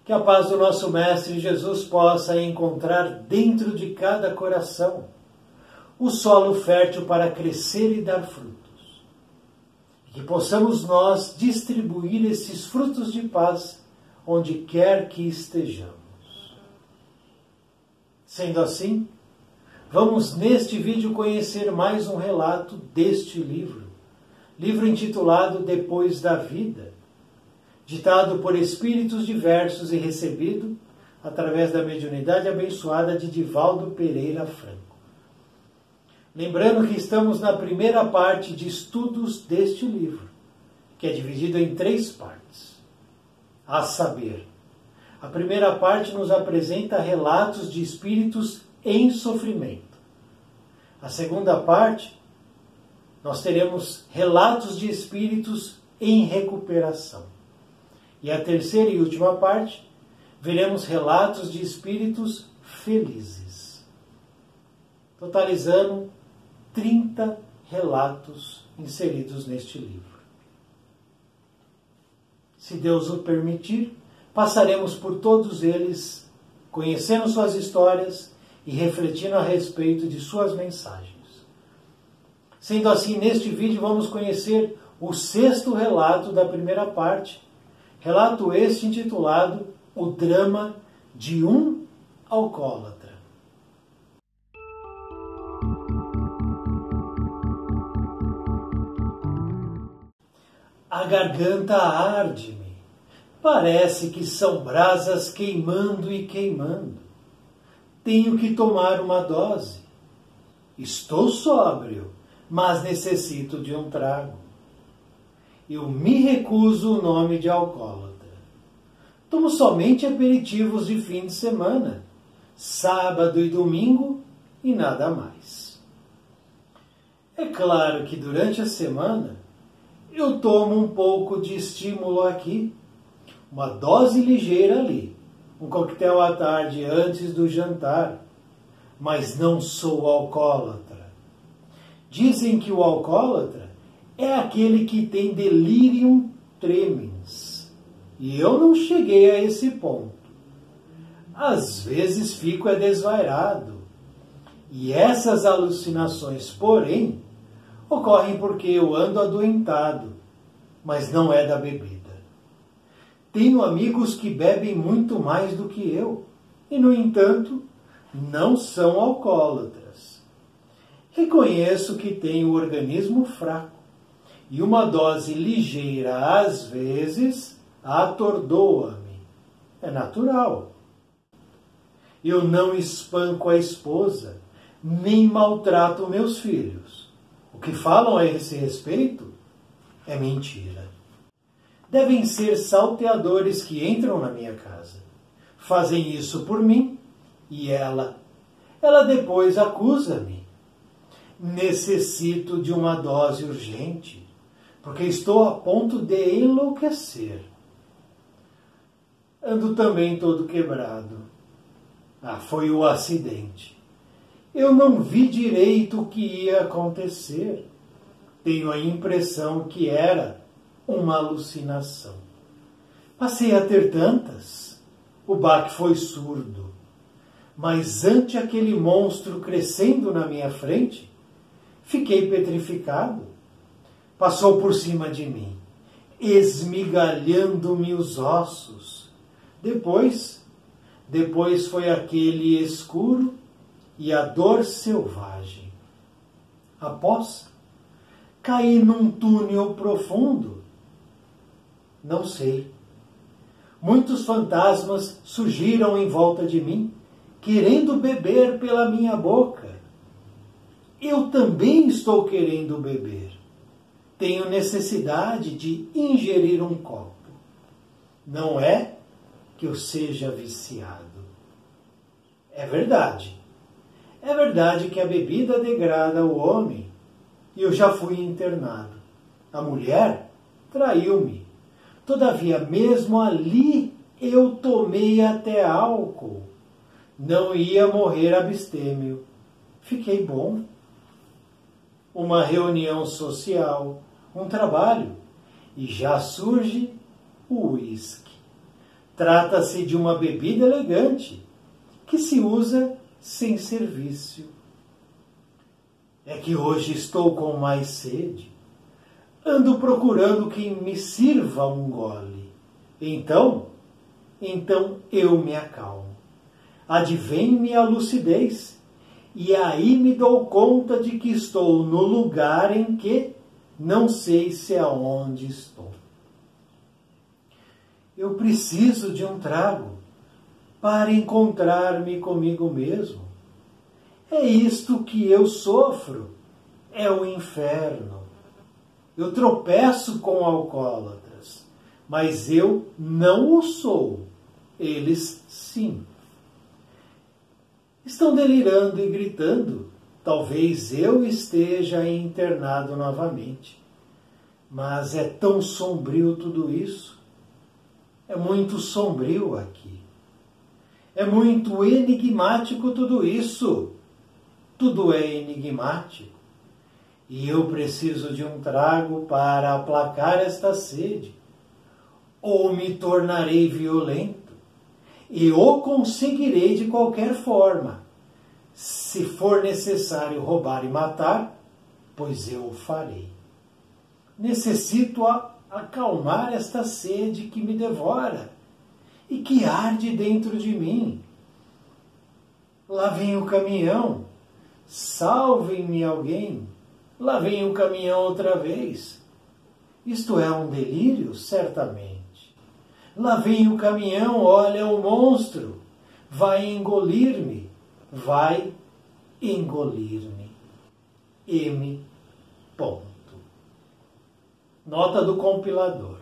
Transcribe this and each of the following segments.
Que a paz do nosso Mestre Jesus possa encontrar dentro de cada coração o solo fértil para crescer e dar frutos. E que possamos nós distribuir esses frutos de paz onde quer que estejamos. Sendo assim, vamos neste vídeo conhecer mais um relato deste livro intitulado Depois da Vida, ditado por espíritos diversos e recebido através da mediunidade abençoada de Divaldo Pereira Franco. Lembrando que estamos na primeira parte de estudos deste livro, que é dividido em 3 partes. A saber, a primeira parte nos apresenta relatos de espíritos em sofrimento. A segunda parte, nós teremos relatos de espíritos em recuperação. E a terceira e última parte, veremos relatos de espíritos felizes. Totalizando 30 relatos inseridos neste livro. Se Deus o permitir, passaremos por todos eles, conhecendo suas histórias e refletindo a respeito de suas mensagens. Sendo assim, neste vídeo vamos conhecer o 6º relato da primeira parte, relato este intitulado O Drama de um Alcoólatra. A garganta arde-me, parece que são brasas queimando e queimando. Tenho que tomar uma dose. Estou sóbrio, mas necessito de um trago. Eu me recuso o nome de alcoólatra. Tomo somente aperitivos de fim de semana, sábado e domingo e nada mais. É claro que durante a semana eu tomo um pouco de estímulo aqui, uma dose ligeira ali, um coquetel à tarde antes do jantar, mas não sou alcoólatra. Dizem que o alcoólatra é aquele que tem delirium tremens. E eu não cheguei a esse ponto. Às vezes fico desvairado. E essas alucinações, porém, ocorrem porque eu ando adoentado, mas não é da bebida. Tenho amigos que bebem muito mais do que eu, e, no entanto, não são alcoólatras. Reconheço que tenho o organismo fraco, e uma dose ligeira, às vezes, atordoa-me. É natural. Eu não espanco a esposa, nem maltrato meus filhos. O que falam a esse respeito é mentira. Devem ser salteadores que entram na minha casa. Fazem isso por mim e ela depois acusa-me. Necessito de uma dose urgente, porque estou a ponto de enlouquecer. Ando também todo quebrado. Foi o acidente. Eu não vi direito o que ia acontecer. Tenho a impressão que era uma alucinação. Passei a ter tantas. O baque foi surdo. Mas ante aquele monstro crescendo na minha frente, fiquei petrificado. Passou por cima de mim, esmigalhando-me os ossos. Depois foi aquele escuro e a dor selvagem. Após, caí num túnel profundo. Não sei. Muitos fantasmas surgiram em volta de mim, querendo beber pela minha boca. Eu também estou querendo beber. Tenho necessidade de ingerir um copo. Não é que eu seja viciado. É verdade. É verdade que a bebida degrada o homem e eu já fui internado. A mulher traiu-me. Todavia, mesmo ali, eu tomei até álcool. Não ia morrer abstêmio. Fiquei bom. Uma reunião social, um trabalho, e já surge o uísque. Trata-se de uma bebida elegante que se usa sem serviço. É que hoje estou com mais sede. Ando procurando quem me sirva um gole. Então eu me acalmo. Advém-me a lucidez, e aí me dou conta de que estou no lugar em que não sei se é onde estou. Eu preciso de um trago para encontrar-me comigo mesmo. É isto que eu sofro, é o inferno. Eu tropeço com alcoólatras, mas eu não o sou, eles sim. Estão delirando e gritando, talvez eu esteja internado novamente. Mas é tão sombrio tudo isso. É muito sombrio aqui. É muito enigmático tudo isso. Tudo é enigmático. E eu preciso de um trago para aplacar esta sede. Ou me tornarei violento. E o conseguirei de qualquer forma. Se for necessário roubar e matar, pois eu o farei. Necessito acalmar esta sede que me devora e que arde dentro de mim. Lá vem o caminhão. Salvem-me alguém. Lá vem o caminhão outra vez. Isto é um delírio, certamente. Lá vem o caminhão, olha o monstro. Vai engolir-me. Vai engolir-me. M. Ponto. Nota do compilador.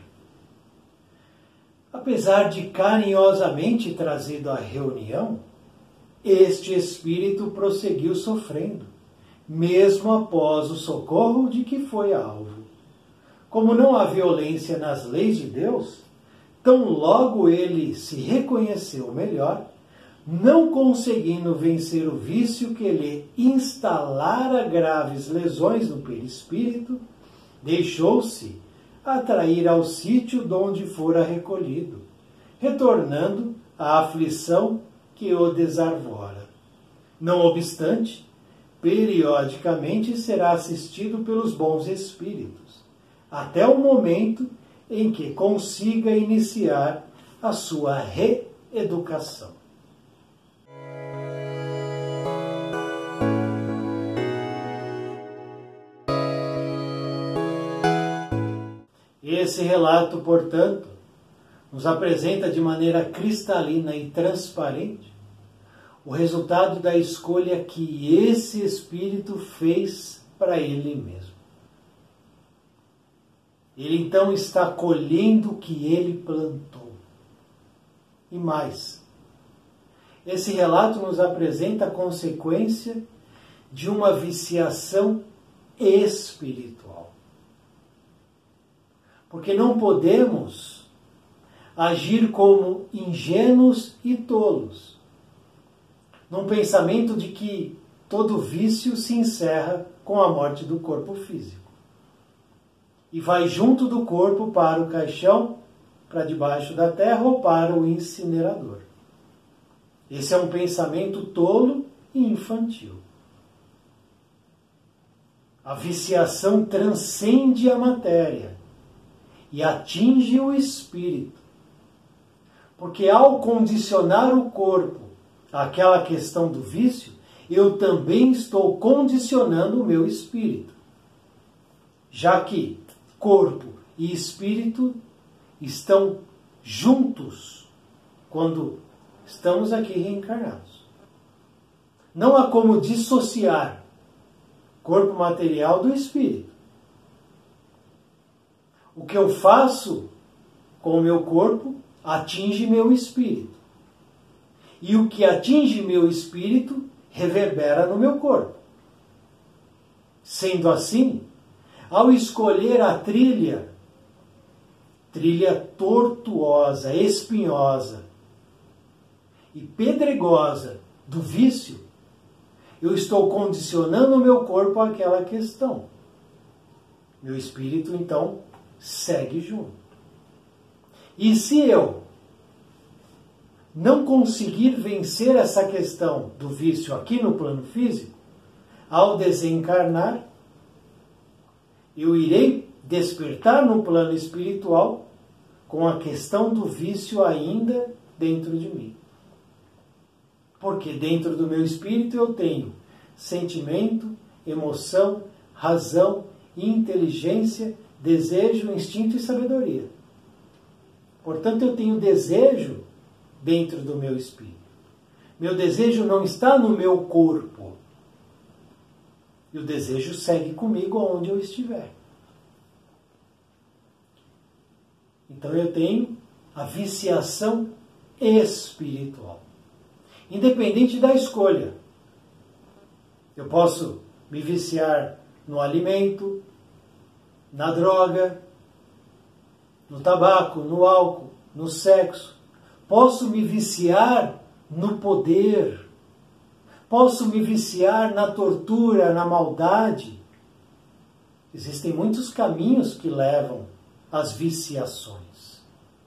Apesar de carinhosamente trazido à reunião, este espírito prosseguiu sofrendo, mesmo após o socorro de que foi alvo. Como não há violência nas leis de Deus, tão logo ele se reconheceu melhor, não conseguindo vencer o vício que lhe instalara graves lesões no perispírito, deixou-se atrair ao sítio donde fora recolhido, retornando à aflição que o desarvora. Não obstante, periodicamente será assistido pelos bons espíritos, até o momento em que consiga iniciar a sua reeducação. Esse relato, portanto, nos apresenta de maneira cristalina e transparente o resultado da escolha que esse espírito fez para ele mesmo. Ele então está colhendo o que ele plantou. E mais, esse relato nos apresenta a consequência de uma viciação espiritual. Porque não podemos agir como ingênuos e tolos, num pensamento de que todo vício se encerra com a morte do corpo físico e vai junto do corpo para o caixão, para debaixo da terra ou para o incinerador. Esse é um pensamento tolo e infantil. A viciação transcende a matéria e atinge o espírito. Porque ao condicionar o corpo àquela questão do vício, eu também estou condicionando o meu espírito. Já que corpo e espírito estão juntos quando estamos aqui reencarnados. Não há como dissociar corpo material do espírito. O que eu faço com o meu corpo atinge meu espírito. E o que atinge meu espírito reverbera no meu corpo. Sendo assim, ao escolher a trilha tortuosa, espinhosa e pedregosa do vício, eu estou condicionando o meu corpo àquela questão. Meu espírito, então, segue junto. E se eu não conseguir vencer essa questão do vício aqui no plano físico, ao desencarnar, eu irei despertar no plano espiritual com a questão do vício ainda dentro de mim. Porque dentro do meu espírito eu tenho sentimento, emoção, razão, inteligência, desejo, instinto e sabedoria. Portanto, eu tenho desejo dentro do meu espírito. Meu desejo não está no meu corpo. E o desejo segue comigo aonde eu estiver. Então eu tenho a viciação espiritual. Independente da escolha. Eu posso me viciar no alimento, na droga, no tabaco, no álcool, no sexo. Posso me viciar no poder. Posso me viciar na tortura, na maldade. Existem muitos caminhos que levam às viciações.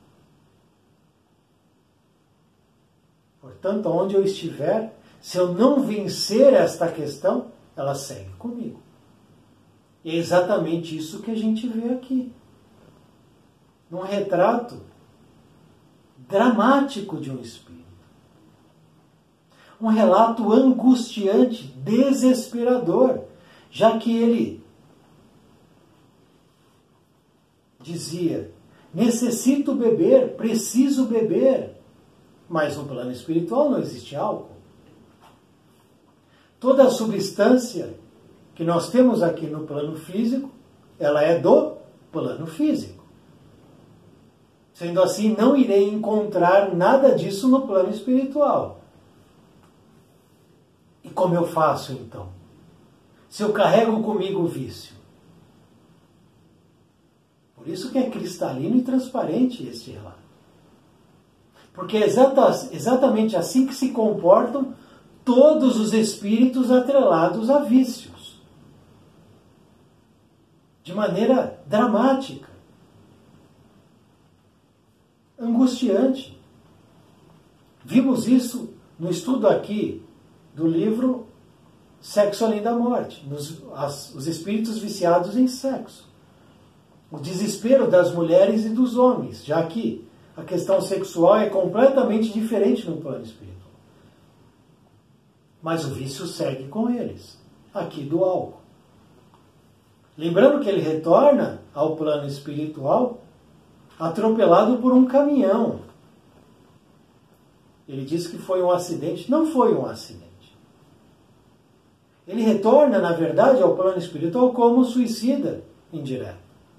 Portanto, onde eu estiver, se eu não vencer esta questão, ela segue comigo. E é exatamente isso que a gente vê aqui. Num retrato dramático de um espírito. Um relato angustiante, desesperador, já que ele dizia: necessito beber, preciso beber, mas no plano espiritual não existe álcool. Toda a substância que nós temos aqui no plano físico, ela é do plano físico. Sendo assim, não irei encontrar nada disso no plano espiritual. E como eu faço então? Se eu carrego comigo o vício? Por isso que é cristalino e transparente este relato. Porque é exatamente assim que se comportam todos os espíritos atrelados a vícios. De maneira dramática. Angustiante. Vimos isso no estudo aqui do livro Sexo Além da Morte, os espíritos viciados em sexo. O desespero das mulheres e dos homens, já que a questão sexual é completamente diferente no plano espiritual. Mas o vício segue com eles, aqui do álcool. Lembrando que ele retorna ao plano espiritual atropelado por um caminhão. Ele diz que foi um acidente. Não foi um acidente. Ele retorna, na verdade, ao plano espiritual como suicida indireto.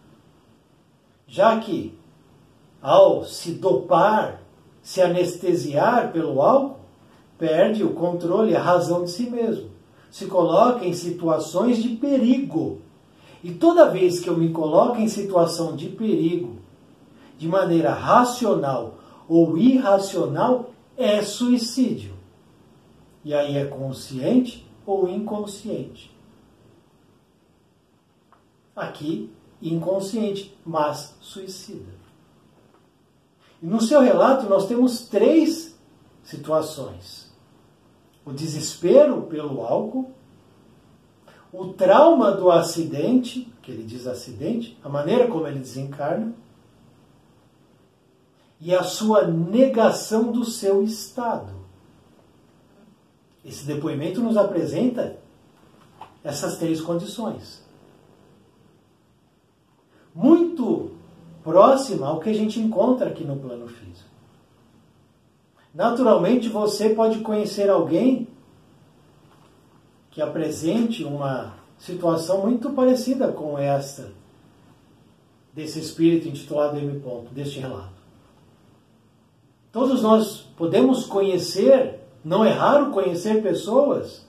Já que, ao se dopar, se anestesiar pelo álcool, perde o controle, a razão de si mesmo. Se coloca em situações de perigo. E toda vez que eu me coloco em situação de perigo, de maneira racional ou irracional, é suicídio. E aí é consciente ou inconsciente. Aqui, inconsciente, mas suicida. E no seu relato nós temos 3 situações. O desespero pelo álcool, o trauma do acidente, que ele diz acidente, a maneira como ele desencarna, e a sua negação do seu estado. Esse depoimento nos apresenta essas 3 condições. Muito próxima ao que a gente encontra aqui no plano físico. Naturalmente, você pode conhecer alguém que apresente uma situação muito parecida com esta, desse espírito intitulado M. deste relato. Todos nós podemos conhecer, não é raro conhecer pessoas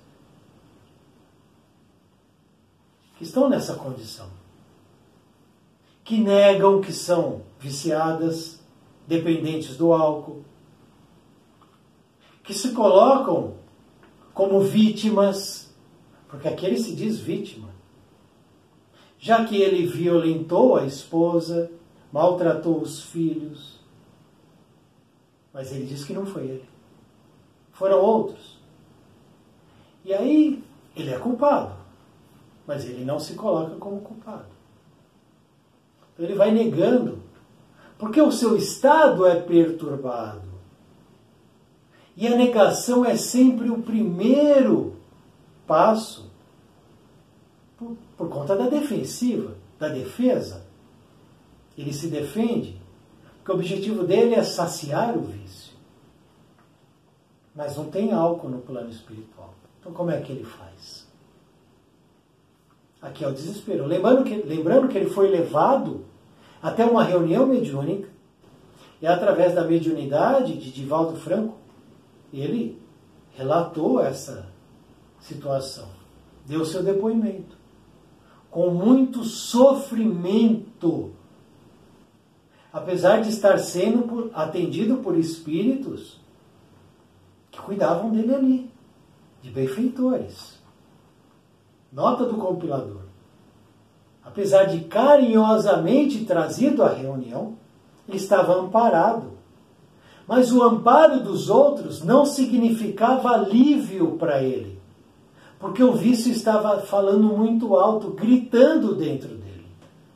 que estão nessa condição. Que negam que são viciadas, dependentes do álcool. Que se colocam como vítimas, porque aqui ele se diz vítima. Já que ele violentou a esposa, maltratou os filhos, Mas ele diz que não foi ele. Foram outros. E aí, ele é culpado. Mas ele não se coloca como culpado. Então ele vai negando. Porque o seu estado é perturbado. E a negação é sempre o primeiro passo por conta da defensiva, da defesa. Ele se defende, porque o objetivo dele é saciar o vício. Mas não tem álcool no plano espiritual. Então como é que ele faz? Aqui é o desespero. Lembrando que ele foi levado até uma reunião mediúnica, e através da mediunidade de Divaldo Franco, ele relatou essa situação, deu seu depoimento, com muito sofrimento, apesar de estar sendo atendido por espíritos que cuidavam dele ali, de benfeitores. Nota do compilador. Apesar de carinhosamente trazido à reunião, ele estava amparado. Mas o amparo dos outros não significava alívio para ele, porque o vício estava falando muito alto, gritando dentro dele.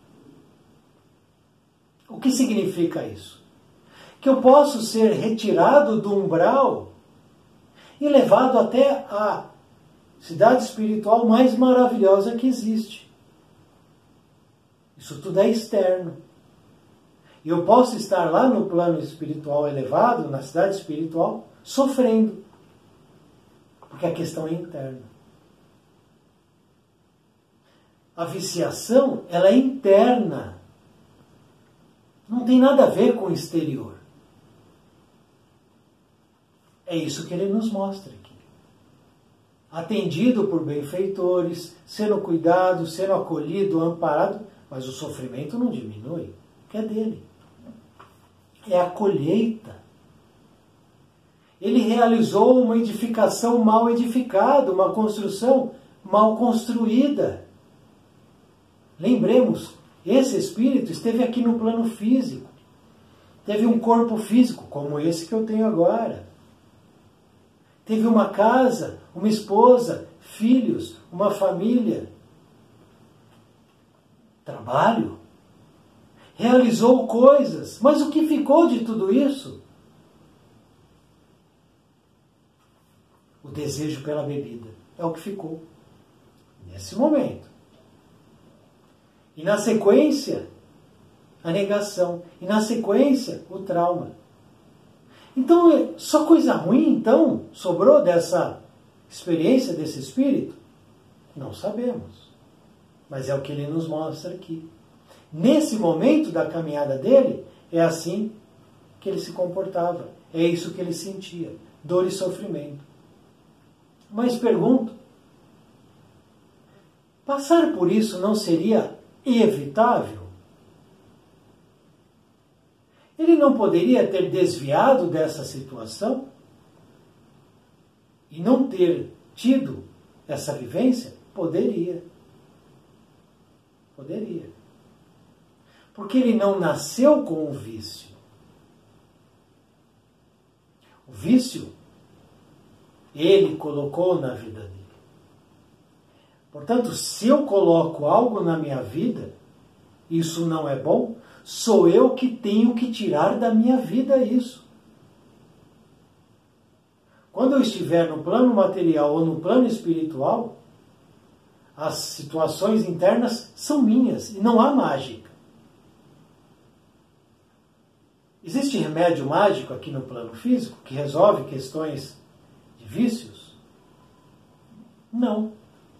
O que significa isso? Que eu posso ser retirado do umbral e levado até a cidade espiritual mais maravilhosa que existe. Isso tudo é externo. E eu posso estar lá no plano espiritual elevado, na cidade espiritual, sofrendo. Porque a questão é interna. A viciação, ela é interna. Não tem nada a ver com o exterior. É isso que ele nos mostra aqui. Atendido por benfeitores, sendo cuidado, sendo acolhido, amparado, mas o sofrimento não diminui, que é dele. É a colheita. Ele realizou uma edificação mal edificada, uma construção mal construída. Lembremos, esse espírito esteve aqui no plano físico. Teve um corpo físico, como esse que eu tenho agora. Teve uma casa, uma esposa, filhos, uma família. Trabalho. Realizou coisas, mas o que ficou de tudo isso? O desejo pela bebida. É o que ficou. Nesse momento. E na sequência, a negação. E na sequência, o trauma. Então, só coisa ruim, então, sobrou dessa experiência desse espírito? Não sabemos. Mas é o que ele nos mostra aqui. Nesse momento da caminhada dele, é assim que ele se comportava. É isso que ele sentia. Dor e sofrimento. Mas pergunto, passar por isso não seria evitável? Ele não poderia ter desviado dessa situação? E não ter tido essa vivência? Poderia. Poderia. Porque ele não nasceu com o vício. O vício, ele colocou na vida dele. Portanto, se eu coloco algo na minha vida, isso não é bom, sou eu que tenho que tirar da minha vida isso. Quando eu estiver no plano material ou no plano espiritual, as situações internas são minhas e não há mágica. Existe remédio mágico aqui no plano físico que resolve questões de vícios? Não.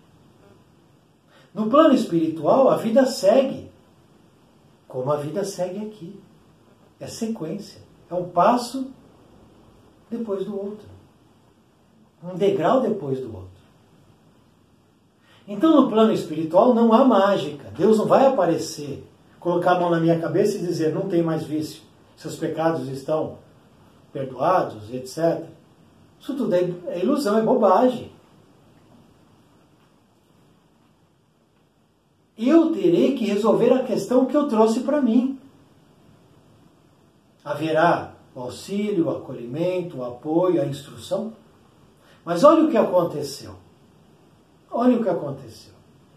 No plano espiritual, a vida segue como a vida segue aqui. É sequência. É um passo depois do outro. Um degrau depois do outro. Então, no plano espiritual, não há mágica. Deus não vai aparecer, colocar a mão na minha cabeça e dizer, não tem mais vício. Seus pecados estão perdoados, etc. Isso tudo é ilusão, é bobagem. Eu terei que resolver a questão que eu trouxe para mim. Haverá o auxílio, o acolhimento, o apoio, a instrução. Mas olha o que aconteceu. Olha o que aconteceu.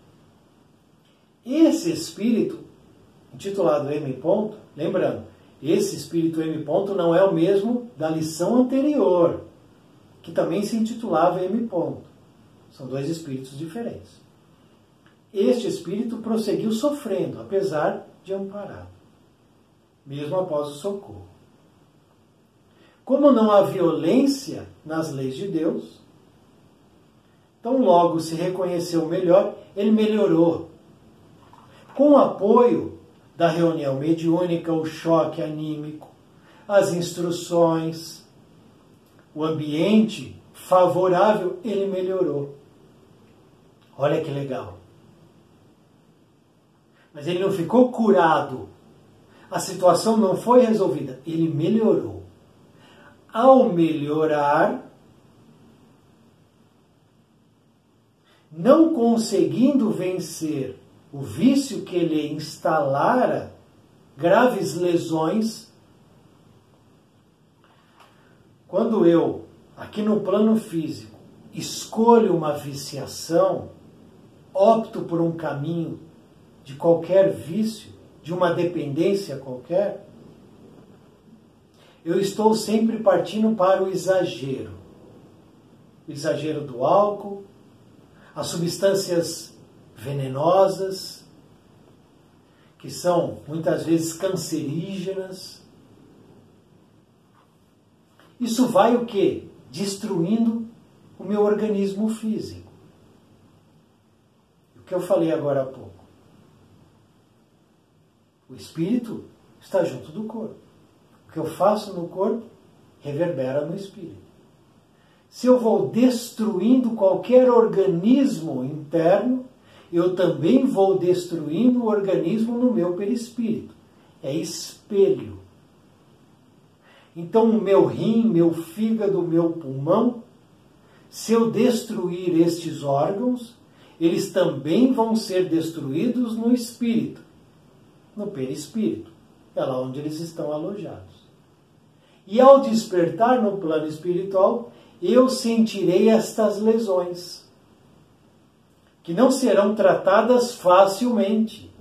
Esse espírito, intitulado M. Ponto, lembrando, esse espírito M. Ponto não é o mesmo da lição anterior, que também se intitulava M. Ponto. São dois espíritos diferentes. Este espírito prosseguiu sofrendo, apesar de amparado, mesmo após o socorro. Como não há violência nas leis de Deus, tão logo se reconheceu melhor, ele melhorou. Com o apoio da reunião mediúnica, o choque anímico, as instruções, o ambiente favorável, ele melhorou. Olha que legal. Mas ele não ficou curado. A situação não foi resolvida. Ele melhorou. Ao melhorar, não conseguindo vencer o vício que ele instalara, graves lesões. Quando eu, aqui no plano físico, escolho uma viciação, opto por um caminho de qualquer vício, de uma dependência qualquer, eu estou sempre partindo para o exagero. O exagero do álcool, as substâncias venenosas, que são muitas vezes cancerígenas. Isso vai o quê? Destruindo o meu organismo físico. O que eu falei agora há pouco. O espírito está junto do corpo. O que eu faço no corpo reverbera no espírito. Se eu vou destruindo qualquer organismo interno, eu também vou destruindo o organismo no meu perispírito. É espelho. Então, o meu rim, meu fígado, meu pulmão, se eu destruir estes órgãos, eles também vão ser destruídos no espírito, no perispírito. É lá onde eles estão alojados. E ao despertar no plano espiritual, eu sentirei estas lesões, que não serão tratadas facilmente.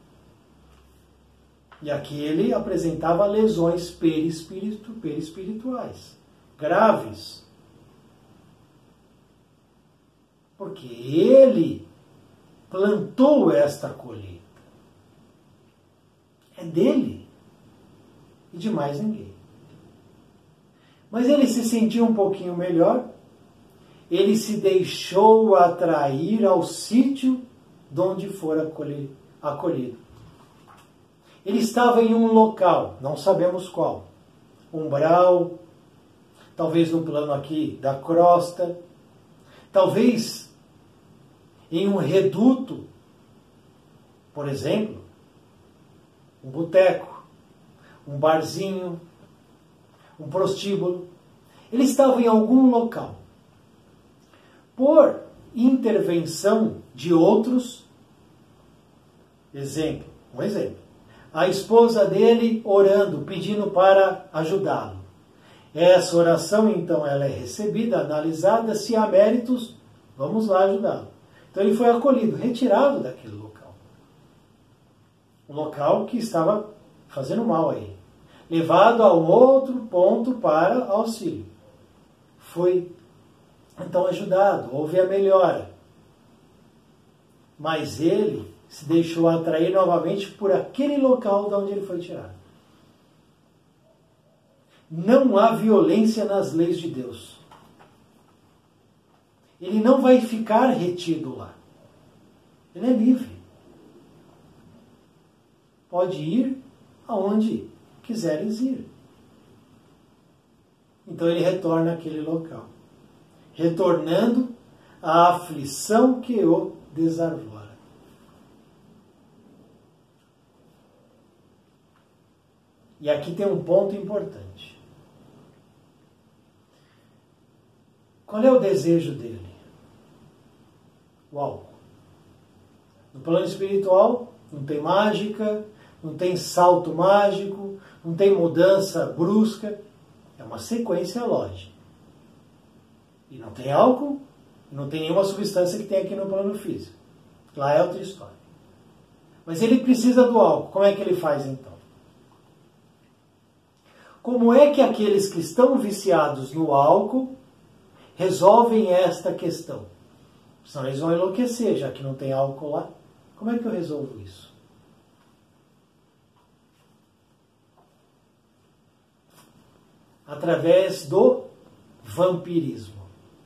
E aqui ele apresentava lesões perispirituais, graves. Porque ele plantou esta colheita. É dele e de mais ninguém. Mas ele se sentiu um pouquinho melhor, ele se deixou atrair ao sítio de onde fora acolhido. Ele estava em um local, não sabemos qual, umbral, talvez no plano aqui da crosta, talvez em um reduto, por exemplo, um boteco, um barzinho, um prostíbulo. Ele estava em algum local. Por intervenção de outros, um exemplo, a esposa dele orando, pedindo para ajudá-lo. Essa oração, então, ela é recebida, analisada, se há méritos, vamos lá ajudá-lo. Então ele foi acolhido, retirado daquele local. Um local que estava fazendo mal a ele. Levado a um outro ponto para auxílio. Foi, então, ajudado, houve a melhora. Mas ele se deixou atrair novamente por aquele local de onde ele foi tirado. Não há violência nas leis de Deus. Ele não vai ficar retido lá. Ele é livre. Pode ir aonde quiseres ir. Então ele retorna àquele local, retornando à aflição que o desarvora. E aqui tem um ponto importante. Qual é o desejo dele? O álcool. No plano espiritual, não tem mágica, não tem salto mágico, não tem mudança brusca. É uma sequência lógica. E não tem álcool, não tem nenhuma substância que tem aqui no plano físico. Lá é outra história. Mas ele precisa do álcool. Como é que ele faz então? Como é que aqueles que estão viciados no álcool resolvem esta questão? Senão eles vão enlouquecer, já que não tem álcool lá. Como é que eu resolvo isso? Através do vampirismo.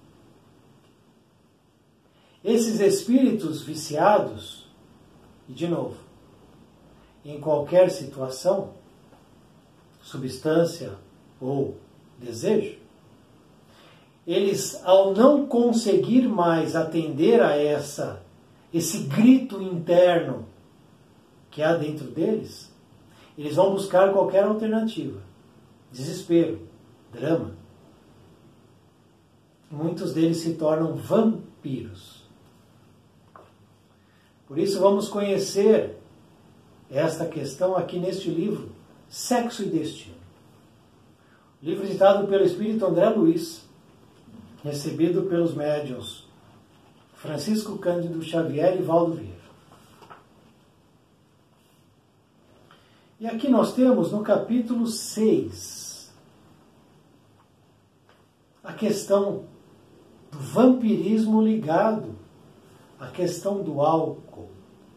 Esses espíritos viciados, e de novo, em qualquer situação, substância ou desejo, eles, ao não conseguir mais atender a esse grito interno que há dentro deles, eles vão buscar qualquer alternativa. Desespero, drama. Muitos deles se tornam vampiros. Por isso vamos conhecer esta questão aqui neste livro, Sexo e Destino. Livro editado pelo Espírito André Luiz, recebido pelos médiuns Francisco Cândido Xavier e Valdo Vieira. E aqui nós temos no capítulo 6 a questão do vampirismo ligado à questão do álcool.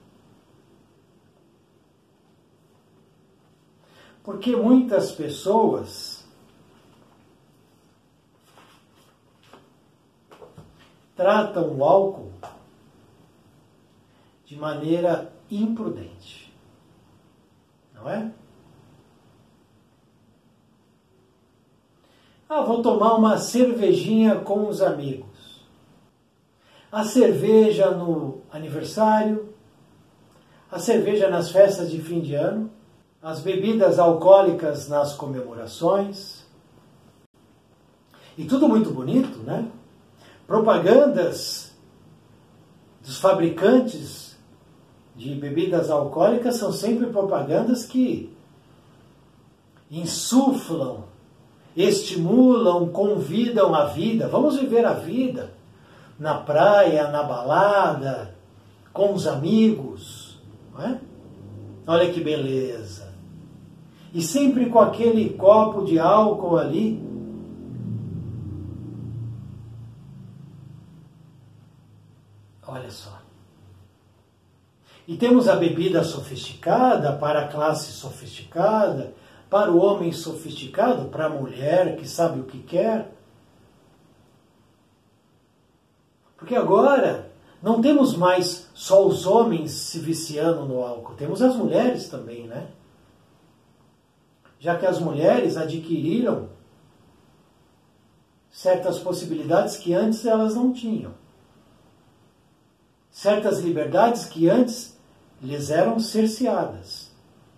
Porque muitas pessoas tratam o álcool de maneira imprudente. Não é? Vou tomar uma cervejinha com os amigos. A cerveja no aniversário, a cerveja nas festas de fim de ano, as bebidas alcoólicas nas comemorações. E tudo muito bonito, né? Propagandas dos fabricantes de bebidas alcoólicas são sempre propagandas que insuflam, estimulam, convidam a vida. Vamos viver a vida na praia, na balada, com os amigos. Não é? Olha que beleza. E sempre com aquele copo de álcool ali. Olha só. E temos a bebida sofisticada para a classe sofisticada, para o homem sofisticado, para a mulher que sabe o que quer. Porque agora não temos mais só os homens se viciando no álcool, temos as mulheres também, né? Já que as mulheres adquiriram certas possibilidades que antes elas não tinham. Certas liberdades que antes lhes eram cerceadas.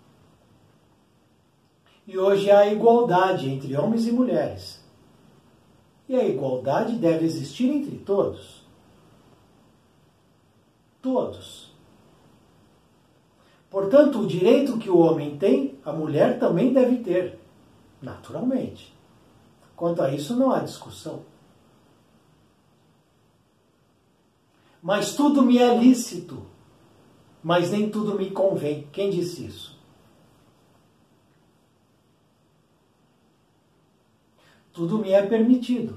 E hoje há igualdade entre homens e mulheres. E a igualdade deve existir entre todos. Todos. Portanto, o direito que o homem tem, a mulher também deve ter, naturalmente. Quanto a isso, não há discussão. Mas tudo me é lícito, mas nem tudo me convém. Quem disse isso? Tudo me é permitido.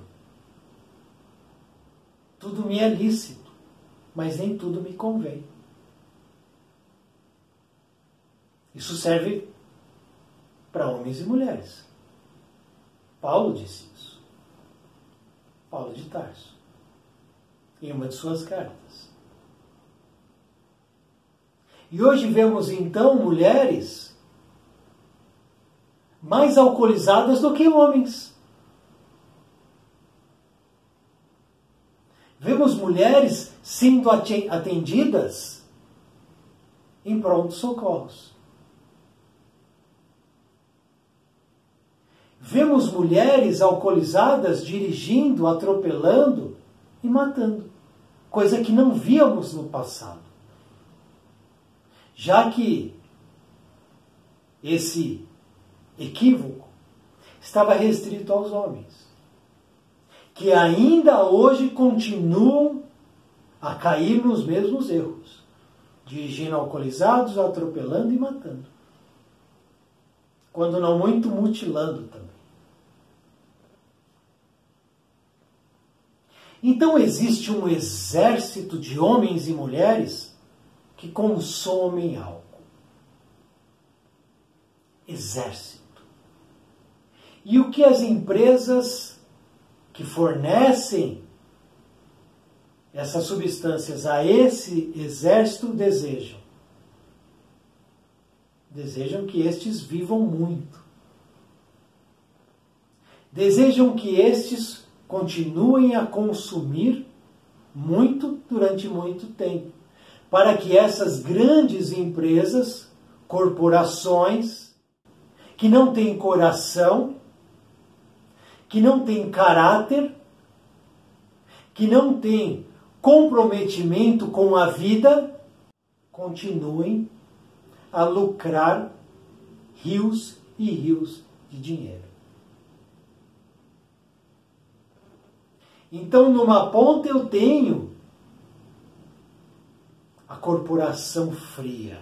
Tudo me é lícito, mas nem tudo me convém. Isso serve para homens e mulheres. Paulo disse isso. Paulo de Tarso. Em uma de suas cartas. E hoje vemos então mulheres mais alcoolizadas do que homens. Vemos mulheres sendo atendidas em prontos socorros. Vemos mulheres alcoolizadas dirigindo, atropelando e matando. Coisa que não víamos no passado. Já que esse equívoco estava restrito aos homens, que ainda hoje continuam a cair nos mesmos erros, dirigindo alcoolizados, atropelando e matando. Quando não muito, mutilando também. Então existe um exército de homens e mulheres que consomem álcool. Exército. E o que as empresas que fornecem essas substâncias a esse exército desejam? Desejam que estes vivam muito. Desejam que estes continuem a consumir muito durante muito tempo, para que essas grandes empresas, corporações, que não têm coração, que não têm caráter, que não têm comprometimento com a vida, continuem a lucrar rios e rios de dinheiro. Então, numa ponta eu tenho a corporação fria,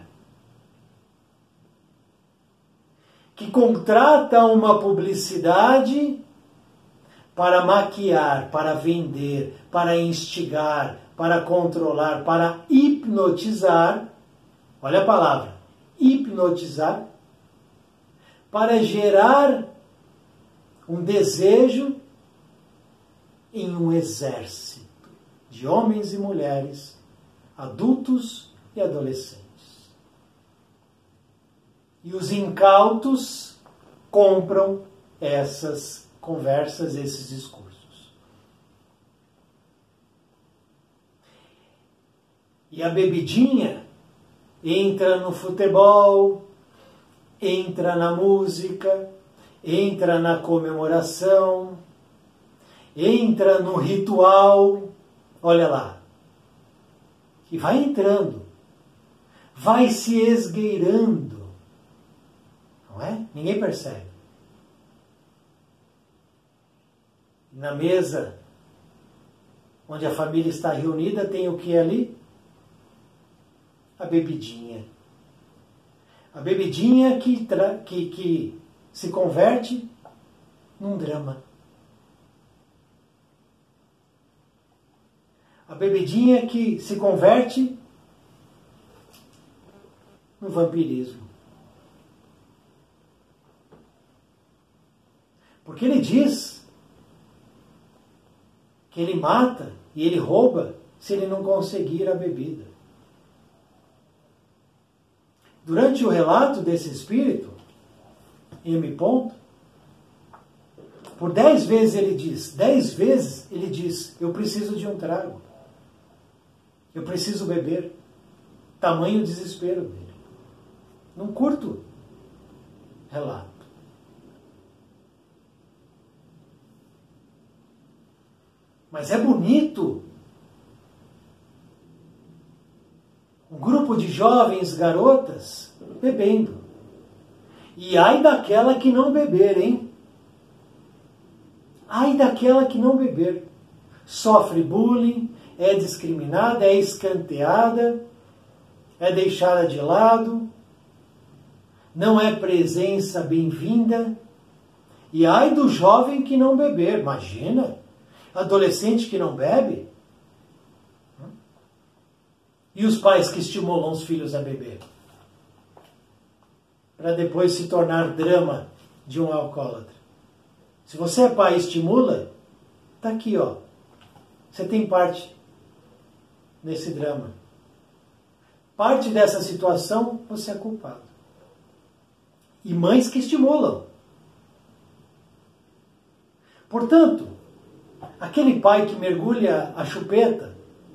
que contrata uma publicidade para maquiar, para vender, para instigar, para controlar, para hipnotizar. Olha a palavra, hipnotizar, para gerar um desejo em um exército de homens e mulheres, adultos e adolescentes. E os incautos compram essas conversas, esses discursos. E a bebidinha entra no futebol, entra na música, entra na comemoração, entra no ritual, olha lá, e vai entrando, vai se esgueirando, não é? Ninguém percebe. Na mesa onde a família está reunida tem o que ali? A bebidinha. A bebidinha que se converte num drama. A bebidinha que se converte no vampirismo. Porque ele diz que ele mata e ele rouba se ele não conseguir a bebida. Durante o relato desse espírito, M. Por 10 vezes ele diz, eu preciso de um trago. Eu preciso beber. Tamanho desespero dele. Num curto relato. Mas é bonito. Um grupo de jovens garotas bebendo. E ai daquela que não beber, hein? Ai daquela que não beber. Sofre bullying, é discriminada, é escanteada, é deixada de lado, não é presença bem-vinda. E ai do jovem que não beber, imagina, adolescente que não bebe. E os pais que estimulam os filhos a beber, para depois se tornar drama de um alcoólatra. Se você é pai e estimula, tá aqui, ó. Você tem parte nesse drama. Parte dessa situação, você é culpado. E mães que estimulam. Portanto, aquele pai que mergulha a chupeta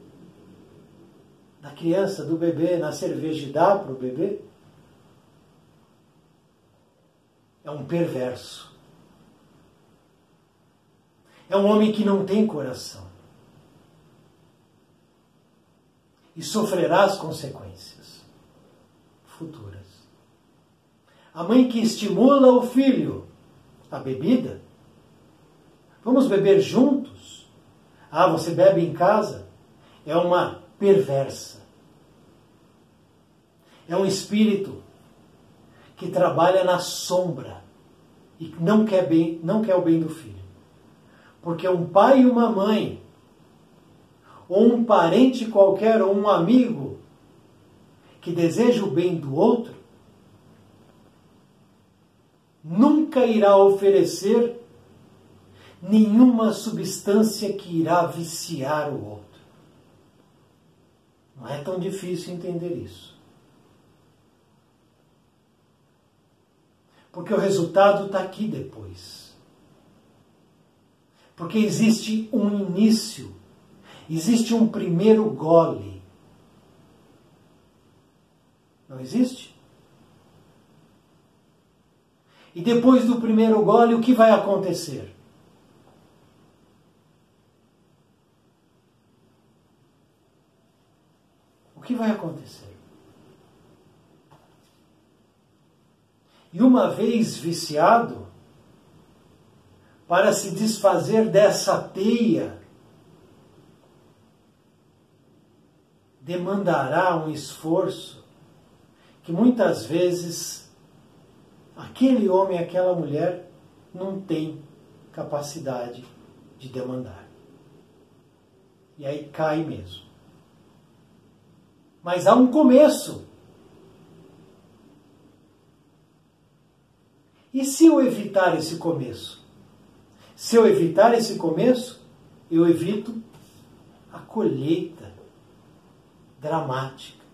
da criança, do bebê, na cerveja e dá para o bebê, é um perverso. É um homem que não tem coração. E sofrerá as consequências futuras. A mãe que estimula o filho a bebida? Vamos beber juntos? Ah, você bebe em casa? É uma perversa. É um espírito que trabalha na sombra e não quer o bem do filho. Porque um pai e uma mãe, ou um parente qualquer, ou um amigo, que deseja o bem do outro, nunca irá oferecer nenhuma substância que irá viciar o outro. Não é tão difícil entender isso. Porque o resultado está aqui depois. Porque existe um início, existe um primeiro gole. Não existe? E depois do primeiro gole, o que vai acontecer? O que vai acontecer? E uma vez viciado, para se desfazer dessa teia, demandará um esforço que muitas vezes aquele homem, aquela mulher não tem capacidade de demandar. E aí cai mesmo. Mas há um começo. E se eu evitar esse começo? Se eu evitar esse começo, eu evito a colheita dramática.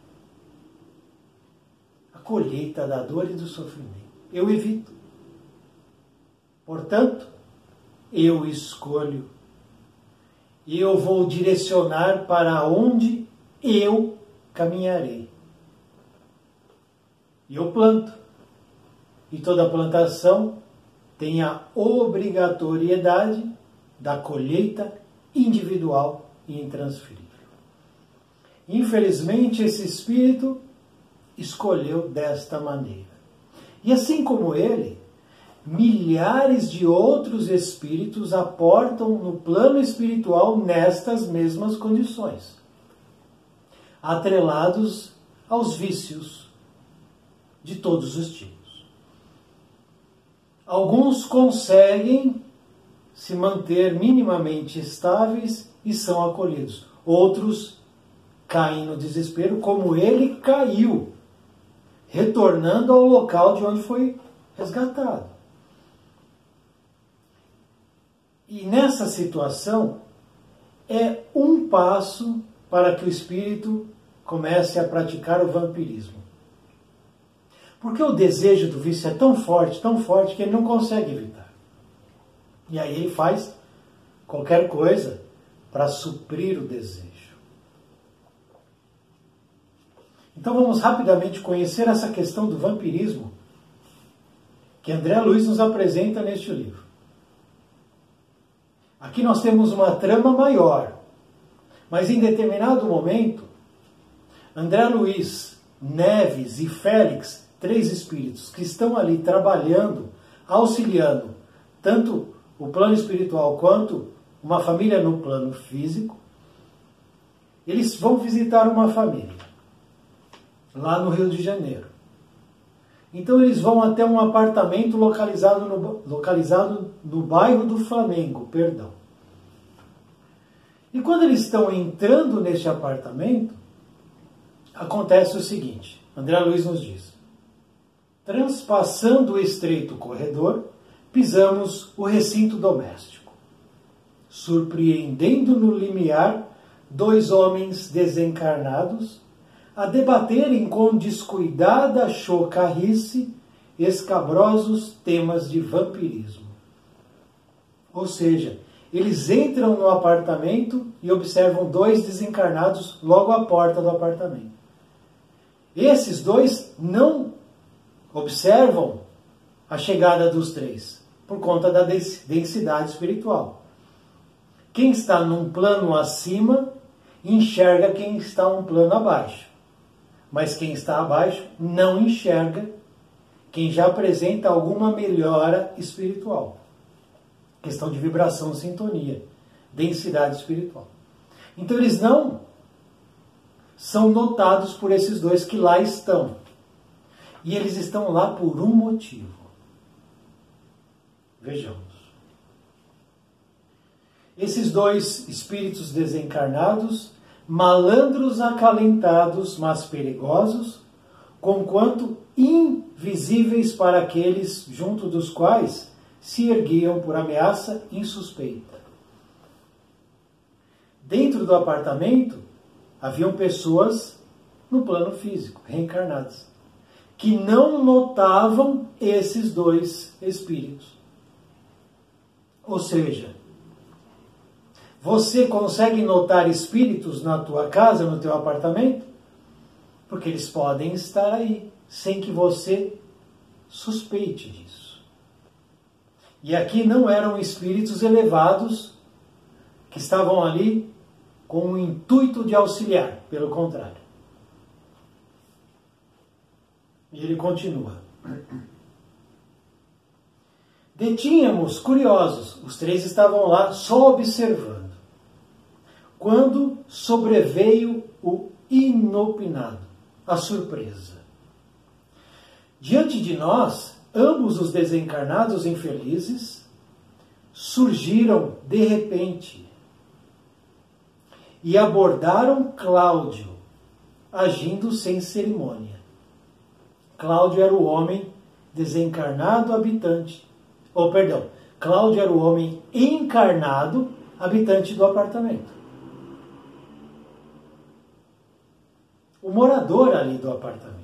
A colheita da dor e do sofrimento. Eu evito. Portanto, eu escolho. E eu vou direcionar para onde eu caminharei. E eu planto. E toda plantação tem a obrigatoriedade da colheita individual e intransferível. Infelizmente, esse espírito escolheu desta maneira. E assim como ele, milhares de outros espíritos aportam no plano espiritual nestas mesmas condições, atrelados aos vícios de todos os tipos. Alguns conseguem se manter minimamente estáveis e são acolhidos. Outros caem no desespero, como ele caiu, retornando ao local de onde foi resgatado. E nessa situação, é um passo para que o espírito comece a praticar o vampirismo. Porque o desejo do vício é tão forte, que ele não consegue evitar. E aí ele faz qualquer coisa para suprir o desejo. Então vamos rapidamente conhecer essa questão do vampirismo que André Luiz nos apresenta neste livro. Aqui nós temos uma trama maior, mas em determinado momento, André Luiz, Neves e Félix, 3 espíritos que estão ali trabalhando, auxiliando tanto o plano espiritual quanto uma família no plano físico, eles vão visitar uma família lá no Rio de Janeiro. Então eles vão até um apartamento localizado no bairro do Flamengo, perdão. E quando eles estão entrando neste apartamento, acontece o seguinte, André Luiz nos diz: transpassando o estreito corredor, pisamos o recinto doméstico, surpreendendo no limiar 2 homens desencarnados a debaterem com descuidada chocarrice escabrosos temas de vampirismo. Ou seja, eles entram no apartamento e observam 2 desencarnados logo à porta do apartamento. Esses 2 não observam a chegada dos 3, por conta da densidade espiritual. Quem está num plano acima, enxerga quem está um plano abaixo. Mas quem está abaixo não enxerga quem já apresenta alguma melhora espiritual. Questão de vibração, sintonia, densidade espiritual. Então eles não são notados por esses dois que lá estão. E eles estão lá por um motivo. Vejamos. Esses dois espíritos desencarnados, malandros acalentados, mas perigosos, conquanto invisíveis para aqueles junto dos quais se erguiam por ameaça insuspeita. Dentro do apartamento, haviam pessoas no plano físico, reencarnadas, que não notavam esses dois espíritos. Ou seja, você consegue notar espíritos na tua casa, no teu apartamento? Porque eles podem estar aí, sem que você suspeite disso. E aqui não eram espíritos elevados que estavam ali com o intuito de auxiliar, pelo contrário. E ele continua. Detínhamos, curiosos, os três estavam lá só observando, quando sobreveio o inopinado, a surpresa. Diante de nós, ambos os desencarnados infelizes surgiram de repente e abordaram Cláudio, agindo sem cerimônia. Cláudio era o homem desencarnado habitante. Cláudio era o homem encarnado habitante do apartamento. O morador ali do apartamento.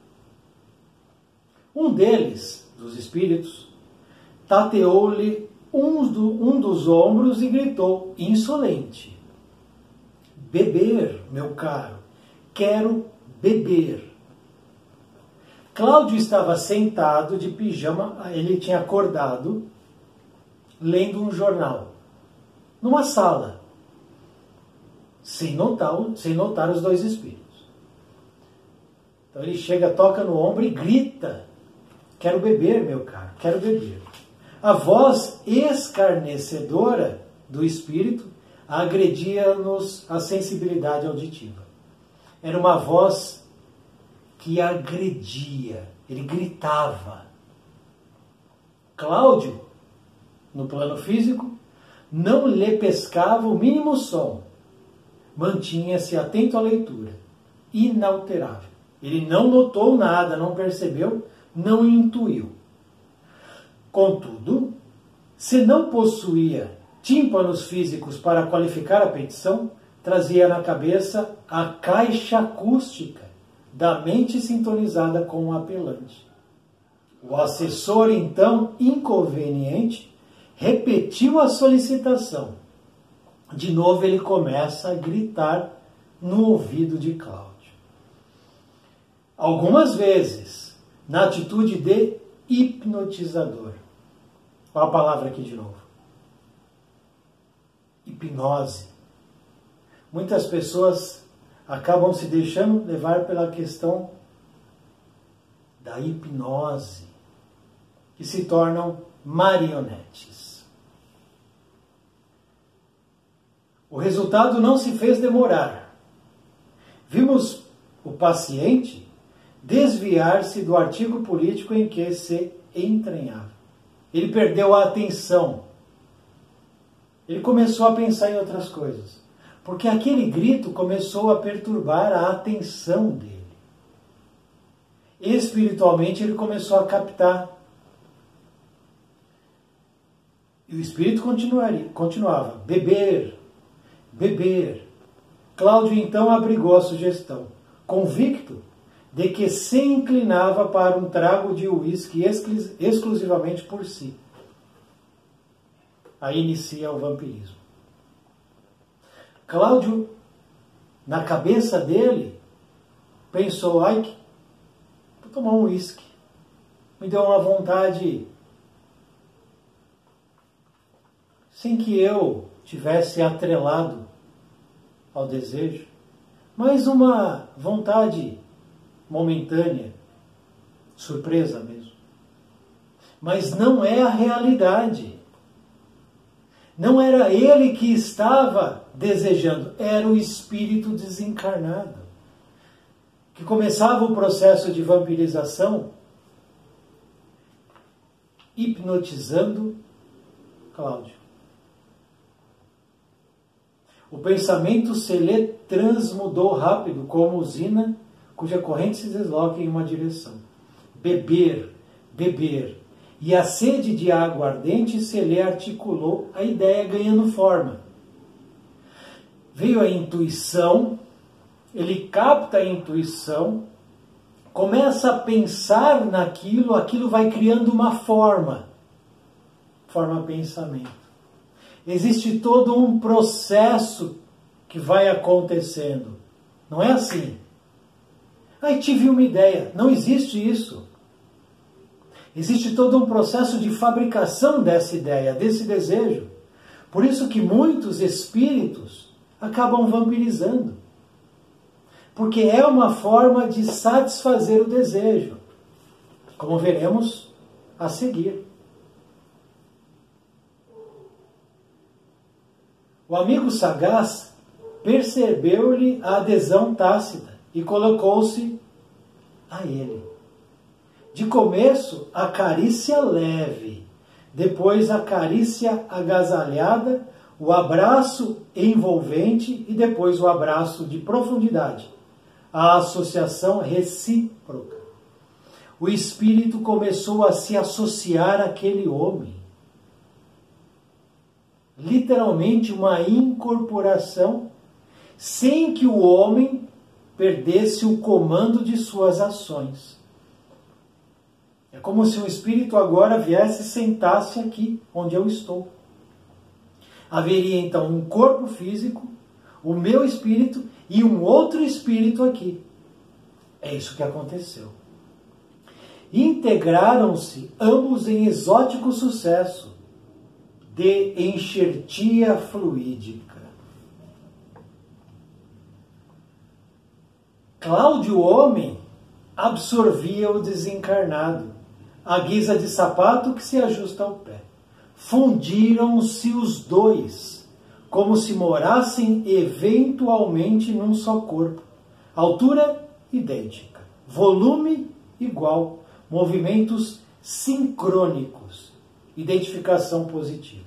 Um deles, dos espíritos, tateou-lhe um dos ombros e gritou, insolente: beber, meu caro, quero beber. Cláudio estava sentado de pijama, ele tinha acordado, lendo um jornal, numa sala, sem notar os dois espíritos. Então ele chega, toca no ombro e grita: quero beber, meu caro, quero beber. A voz escarnecedora do espírito agredia-nos a sensibilidade auditiva. Era uma voz que agredia, ele gritava. Cláudio, no plano físico, não lhe pescava o mínimo som. Mantinha-se atento à leitura, inalterável. Ele não notou nada, não percebeu, não intuiu. Contudo, se não possuía tímpanos físicos para qualificar a petição, trazia na cabeça a caixa acústica da mente sintonizada com o apelante. O assessor, então, inconveniente, repetiu a solicitação. De novo ele começa a gritar no ouvido de Cláudio. Algumas vezes, na atitude de hipnotizador. Qual a palavra aqui de novo? Hipnose. Muitas pessoas acabam se deixando levar pela questão da hipnose e se tornam marionetes. O resultado não se fez demorar. Vimos o paciente desviar-se do artigo político em que se entranhava. Ele perdeu a atenção. Ele começou a pensar em outras coisas. Porque aquele grito começou a perturbar a atenção dele. Espiritualmente ele começou a captar. E o espírito continuava. Beber, beber. Cláudio então abrigou a sugestão, convicto de que se inclinava para um trago de uísque exclusivamente por si. Aí inicia o vampirismo. Cláudio, na cabeça dele, pensou: ai, vou tomar um uísque. Me deu uma vontade sem que eu tivesse atrelado ao desejo, mas uma vontade momentânea, surpresa mesmo. mas não é a realidade. Não era ele que estava desejando, era o espírito desencarnado, que começava o processo de vampirização, hipnotizando Cláudio. O pensamento se lhe transmudou rápido, como usina cuja corrente se desloca em uma direção. Beber, beber. E a sede de água ardente se lhe articulou, a ideia ganhando forma. Veio a intuição, ele capta a intuição, começa a pensar naquilo, aquilo vai criando uma forma. Forma pensamento. Existe todo um processo que vai acontecendo. Não é assim. Aí tive uma ideia. Não existe isso. Existe todo um processo de fabricação dessa ideia, desse desejo. Por isso que muitos espíritos acabam vampirizando. Porque é uma forma de satisfazer o desejo. Como veremos a seguir. O amigo sagaz percebeu-lhe a adesão tácita e colocou-se a ele. De começo, a carícia leve, depois a carícia agasalhada, o abraço envolvente e depois o abraço de profundidade, a associação recíproca. O espírito começou a se associar àquele homem. Literalmente uma incorporação, sem que o homem perdesse o comando de suas ações. É como se um espírito agora viesse e sentasse aqui, onde eu estou. Haveria então um corpo físico, o meu espírito e um outro espírito aqui. É isso que aconteceu. Integraram-se ambos em exótico sucesso de enxertia fluídica. Cláudio, homem, absorvia o desencarnado, à guisa de sapato que se ajusta ao pé. Fundiram-se os dois, como se morassem eventualmente num só corpo. Altura idêntica, volume igual, movimentos sincrônicos, identificação positiva.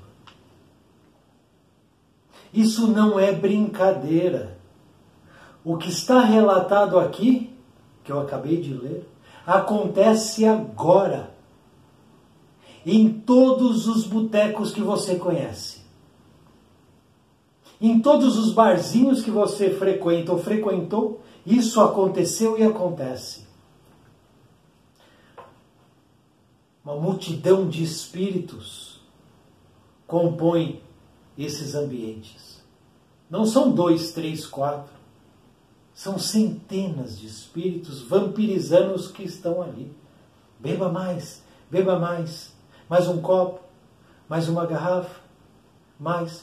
Isso não é brincadeira. O que está relatado aqui, que eu acabei de ler, acontece agora, em todos os botecos que você conhece, em todos os barzinhos que você frequenta ou frequentou, isso aconteceu e acontece. Uma multidão de espíritos compõe esses ambientes. Não são 2, 3, 4. São centenas de espíritos vampirizando os que estão ali. Beba mais, mais um copo, mais uma garrafa, mais.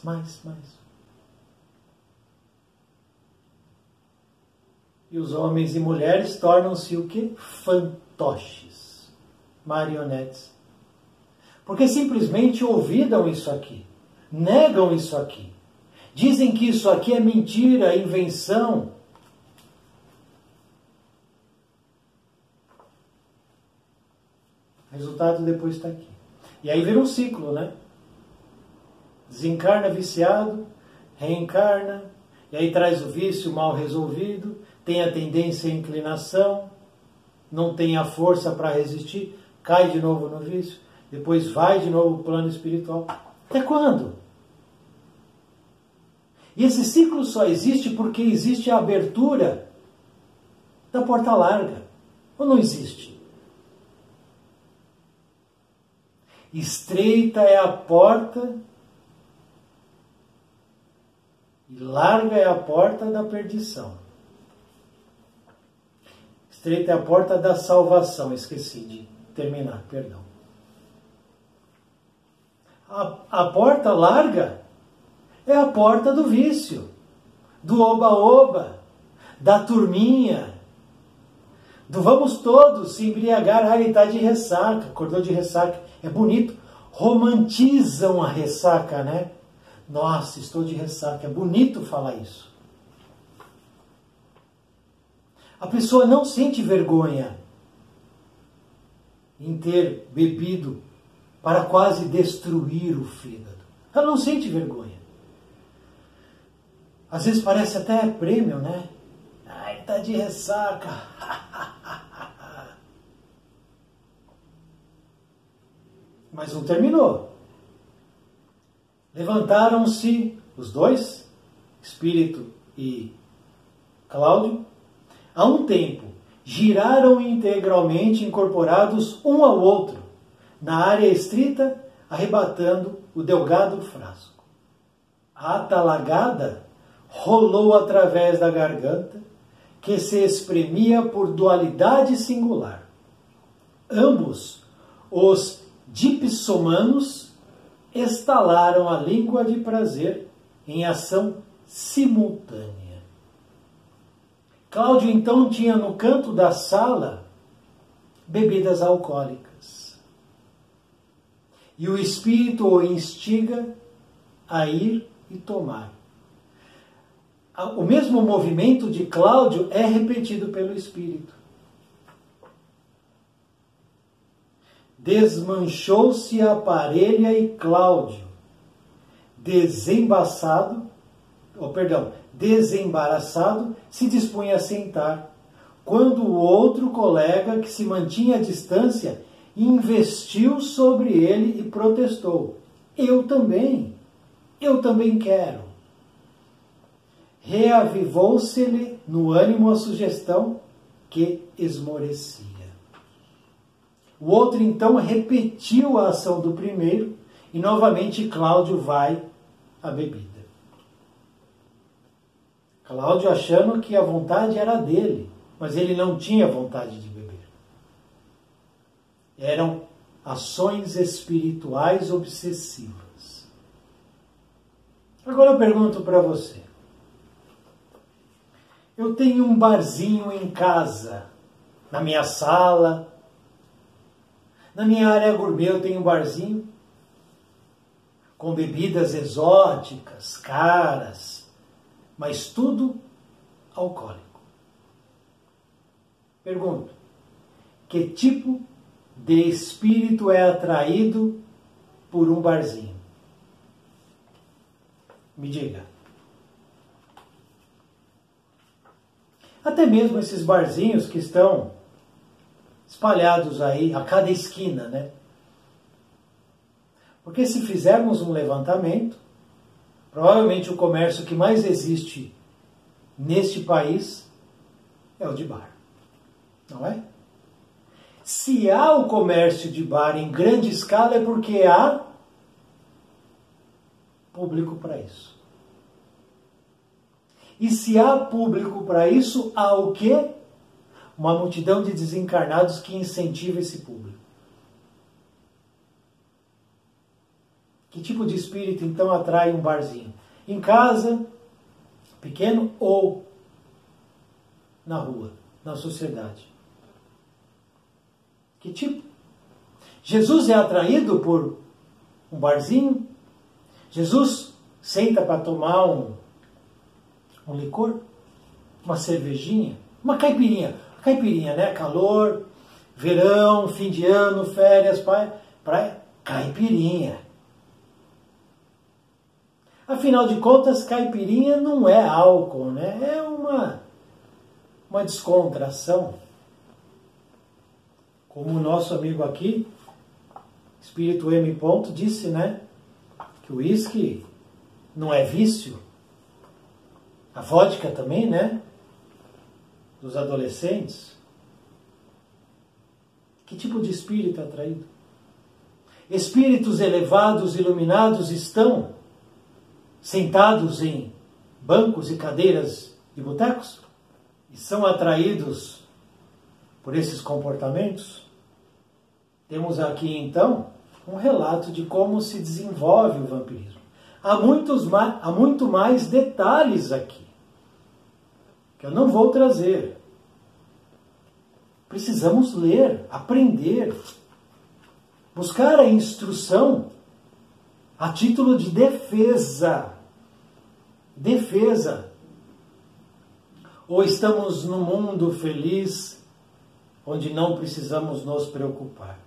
E os homens e mulheres tornam-se o quê? Fantoches, marionetes. Porque simplesmente ouvidam isso aqui, negam isso aqui, dizem que isso aqui é mentira, invenção. O resultado depois está aqui. E aí vira um ciclo, né? Desencarna viciado, reencarna, e aí traz o vício mal resolvido, tem a tendência à inclinação, não tem a força para resistir, cai de novo no vício, depois vai de novo para o plano espiritual. Até quando? E esse ciclo só existe porque existe a abertura da porta larga. Ou não existe? Estreita é a porta e larga é a porta da perdição. Estreita é a porta da salvação. Esqueci de terminar, perdão. A porta larga é a porta do vício, do oba-oba, da turminha, do vamos todos se embriagar. Ah, ele está de ressaca, acordou de ressaca. É bonito. Romantizam a ressaca, né? Nossa, estou de ressaca. É bonito falar isso. A pessoa não sente vergonha em ter bebido para quase destruir o fígado. Ela não sente vergonha. Às vezes parece até prêmio, né? Ai, tá de ressaca. Mas não terminou. Levantaram-se os dois, Espírito e Cláudio, a um tempo, giraram integralmente incorporados um ao outro, na área estrita, arrebatando o delgado frasco. A atalagada rolou através da garganta, que se espremia por dualidade singular. Ambos, os dipsomanos, estalaram a língua de prazer em ação simultânea. Cláudio então tinha no canto da sala bebidas alcoólicas. E o Espírito o instiga a ir e tomar. O mesmo movimento de Cláudio é repetido pelo Espírito. Desmanchou-se a parelha e Cláudio, desembaraçado, se dispunha a sentar, quando o outro colega, que se mantinha à distância, investiu sobre ele e protestou: eu também quero. Reavivou-se-lhe no ânimo a sugestão que esmorecia. O outro então repetiu a ação do primeiro e novamente Cláudio vai à bebida. Cláudio achando que a vontade era dele, mas ele não tinha vontade de beber. Eram ações espirituais obsessivas. Agora eu pergunto para você. Eu tenho um barzinho em casa, na minha sala, na minha área gourmet eu tenho um barzinho com bebidas exóticas, caras, mas tudo alcoólico. Pergunto, que tipo de espírito é atraído por um barzinho? Me diga. Até mesmo esses barzinhos que estão espalhados aí a cada esquina, né? Porque se fizermos um levantamento, provavelmente o comércio que mais existe neste país é o de bar, não é? Se há o comércio de bar em grande escala é porque há público para isso. E se há público para isso, há o quê? Uma multidão de desencarnados que incentiva esse público. Que tipo de espírito, então, atrai um barzinho? Em casa, pequeno, ou na rua, na sociedade? Que tipo? Jesus é atraído por um barzinho? Jesus senta para tomar um licor? Uma cervejinha? Uma caipirinha? Caipirinha, né? Calor, verão, fim de ano, férias, praia, caipirinha. Afinal de contas, caipirinha não é álcool, né? É uma descontração. Como o nosso amigo aqui, Espírito M. Ponto, disse, né? Que o uísque não é vício. A vodka também, né? Dos adolescentes. Que tipo de espírito é atraído? Espíritos elevados, iluminados estão sentados em bancos e cadeiras de botecos e são atraídos por esses comportamentos? Temos aqui então um relato de como se desenvolve o vampirismo. Há muito mais detalhes aqui que eu não vou trazer. Precisamos ler, aprender. buscar a instrução a título de defesa. Defesa. Ou estamos num mundo feliz, onde não precisamos nos preocupar?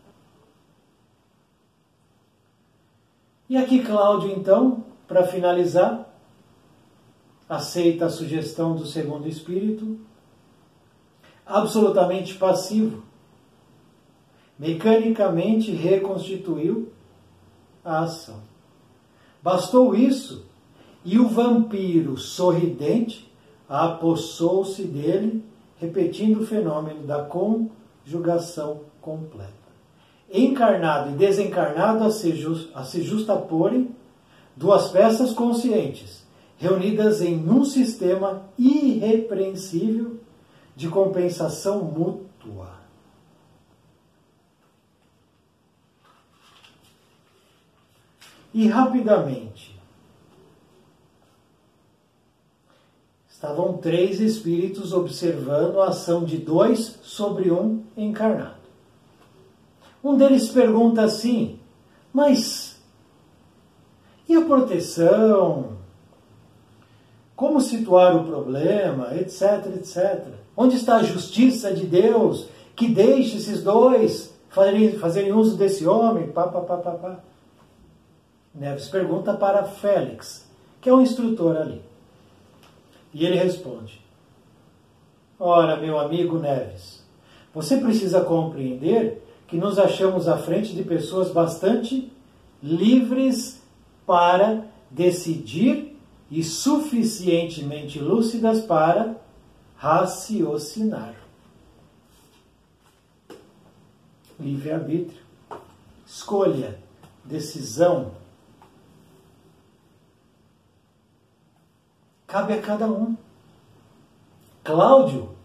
E aqui Cláudio, então, para finalizar, aceita a sugestão do segundo espírito, absolutamente passivo, mecanicamente reconstituiu a ação. Bastou isso e o vampiro sorridente apossou-se dele, repetindo o fenômeno da conjugação completa. Encarnado e desencarnado a se justaporem, duas peças conscientes, reunidas em um sistema irrepreensível de compensação mútua. E rapidamente, estavam 3 espíritos observando a ação de 2 sobre um encarnado. Um deles pergunta assim, mas e a proteção? Como situar o problema? Etc, etc. Onde está a justiça de Deus que deixe esses 2 fazerem uso desse homem? Pá, pá, pá, pá, pá. Neves pergunta para Félix, que é o instrutor ali. E ele responde, ora, meu amigo Neves, você precisa compreender que nos achamos à frente de pessoas bastante livres para decidir e suficientemente lúcidas para raciocinar. Livre-arbítrio, escolha, decisão, cabe a cada um. Cláudio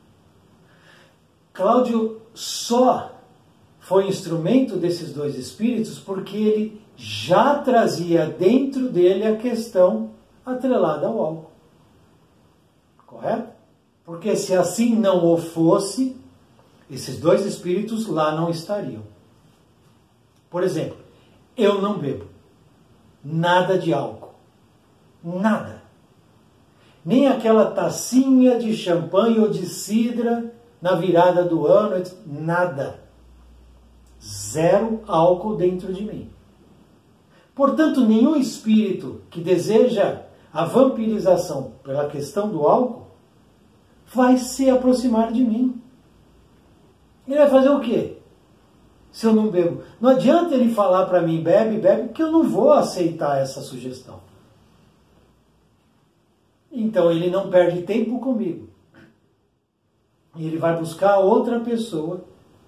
só foi instrumento desses 2 espíritos porque ele já trazia dentro dele a questão atrelada ao álcool. Correto? Porque se assim não o fosse, esses 2 espíritos lá não estariam. Por exemplo, eu não bebo nada de álcool. Nada. Nem aquela tacinha de champanhe ou de cidra na virada do ano, nada. 0 álcool dentro de mim. Portanto, nenhum espírito que deseja a vampirização pela questão do álcool vai se aproximar de mim. Ele vai fazer o quê? Se eu não bebo? Não adianta ele falar para mim, bebe, bebe, porque eu não vou aceitar essa sugestão. Então ele não perde tempo comigo. E ele vai buscar outra pessoa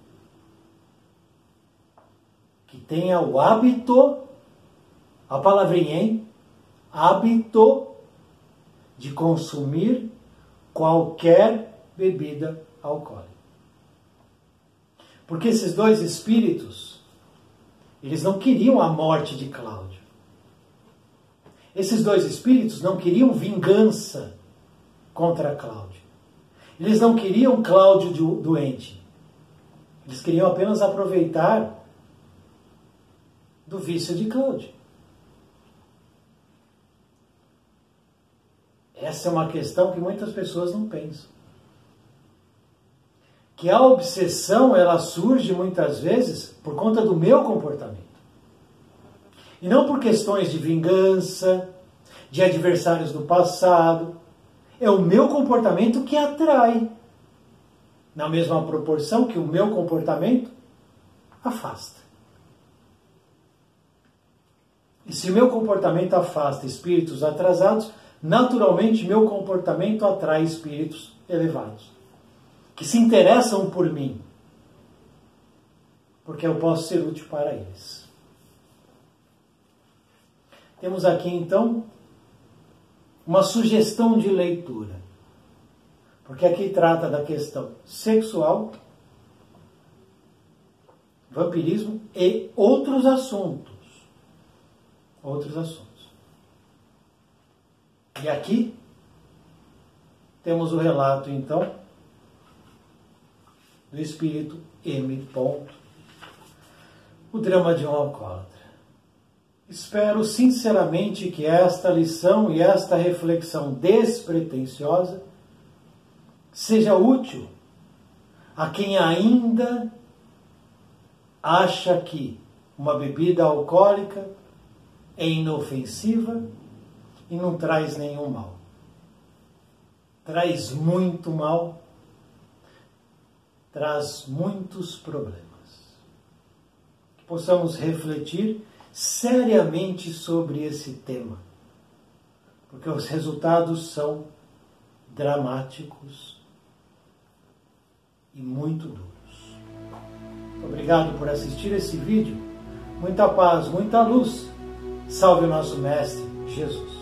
que tenha o hábito, a palavrinha, hein? Hábito de consumir qualquer bebida alcoólica. Porque esses 2 espíritos, eles não queriam a morte de Cláudio. Esses 2 espíritos não queriam vingança contra Cláudio. Eles não queriam Cláudio doente. Eles queriam apenas aproveitar do vício de Cláudio. Essa é uma questão que muitas pessoas não pensam. Que a obsessão, ela surge muitas vezes por conta do meu comportamento. E não por questões de vingança, de adversários do passado. É o meu comportamento que atrai. Na mesma proporção que o meu comportamento afasta. E se o meu comportamento afasta espíritos atrasados, naturalmente meu comportamento atrai espíritos elevados. Que se interessam por mim. Porque eu posso ser útil para eles. Temos aqui, então, uma sugestão de leitura. Porque aqui trata da questão sexual, vampirismo e outros assuntos. Outros assuntos. E aqui temos o relato, então, do espírito M. o drama de um alcoólatra. Espero sinceramente que esta lição e esta reflexão despretensiosa seja útil a quem ainda acha que uma bebida alcoólica é inofensiva e não traz nenhum mal. Traz muito mal, traz muitos problemas. Que possamos refletir seriamente sobre esse tema, porque os resultados são dramáticos e muito duros. Obrigado por assistir esse vídeo. Muita paz, muita luz. Salve o nosso Mestre Jesus.